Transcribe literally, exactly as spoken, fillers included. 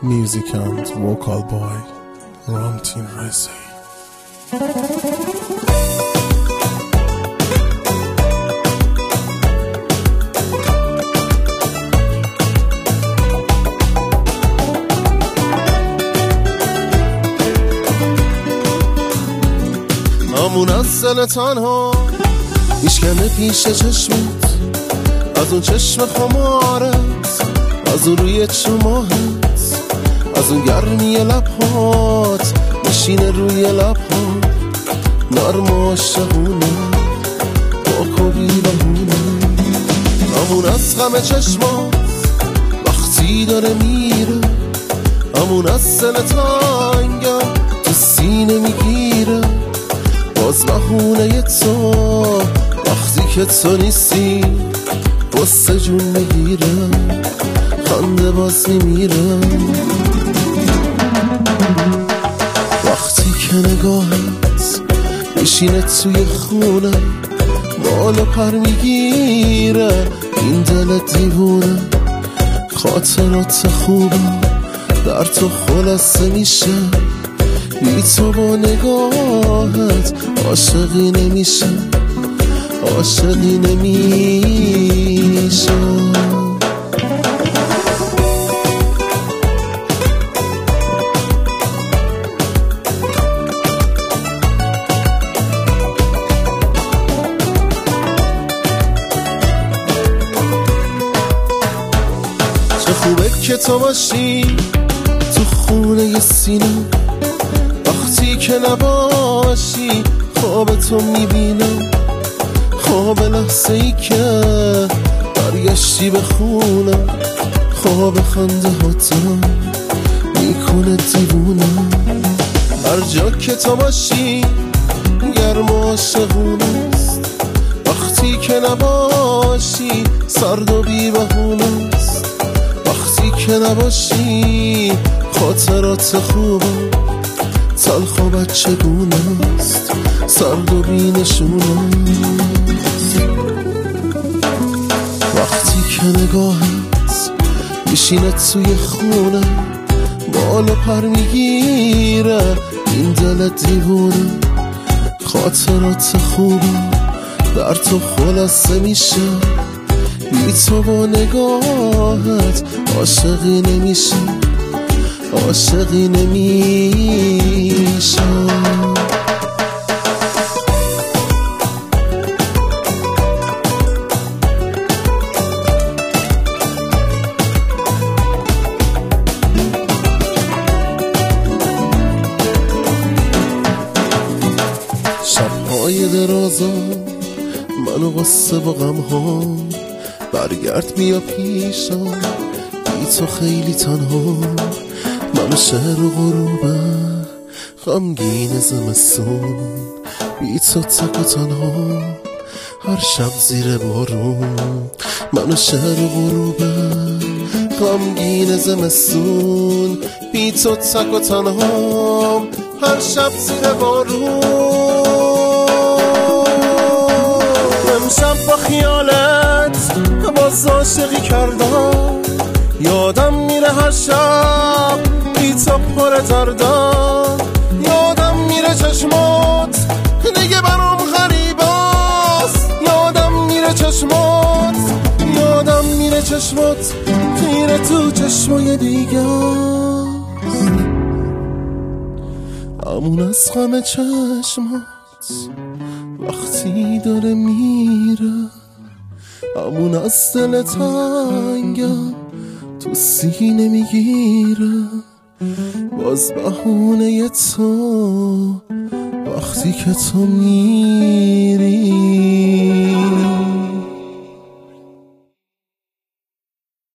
Music and vocal by Ramtin Rezi. همون از دل تنها میشکنه پیش چشمت، از اون چشم خمارت، از اون روی چماهت، از اون گرمی لبهات میشینه روی لبهات، نرم و عاشقونه پاک و بی‌بهونه. همون از غم چشمات وقتی داره میره، همون از دل تنگم تو سینه میگیره، باز بهونه تو وقتی که تو نیستی بسته جون میگیره، خنده باز میمیره. وقتی که نگاهت میشینه توی خونه، بال و پر میگیره این دل دیوونه، خاطرات خوبه در تو خلاصه میشه، بی تو با نگاهت عاشقی نمیشه، عاشقی نمیشه. چه خوبه که تو باشی تو خونه ی سینه، وقتی که نباشی خواب تو میبینم، خواب لحظه ای که برگشتی به خونم، خواب خنده هاتم میکنه دیوونه. هر جا که تو باشی گرم و عاشقونه است، وقتی که نباشی سرد و بی‌بهونه است، وقتی که نباشی خاطرات خوبه تلخ و بچگونه است، سرد و بی‌نشونه است. وقتی که نگاهت میشینه توی خونه، بال و پر میگیره این دل دیوونه، خاطرات خوبه در تو خلاصه میشه، بی تو با نگاهت عاشقی نمیشه، عاشقی نمیشه. شبهای درازا منو قصه با غم ها، برگرد بیا پیشم بی تو خیلی تنها، منو شهر و غروبه غمگین زمستون، بی تو تک و تنها هر شب زیر بارون، منو شهر و غروبه غمگین زمستون، بی تو تک و تنها هر شب زیر بارون. امشب با خیالت باز عاشقی کردم، یادم میره هر شب بی تو پر دردم، یادم میره چشمات دیگه برام غریباست، یادم میره چشمات، یادم میره چشمات میره تو چشمای دیگه، همون از غم چشمات وقتی داره میره، همون از دل تنگم تو سینه میگیره، باز بهونه تو وقتی که تو میری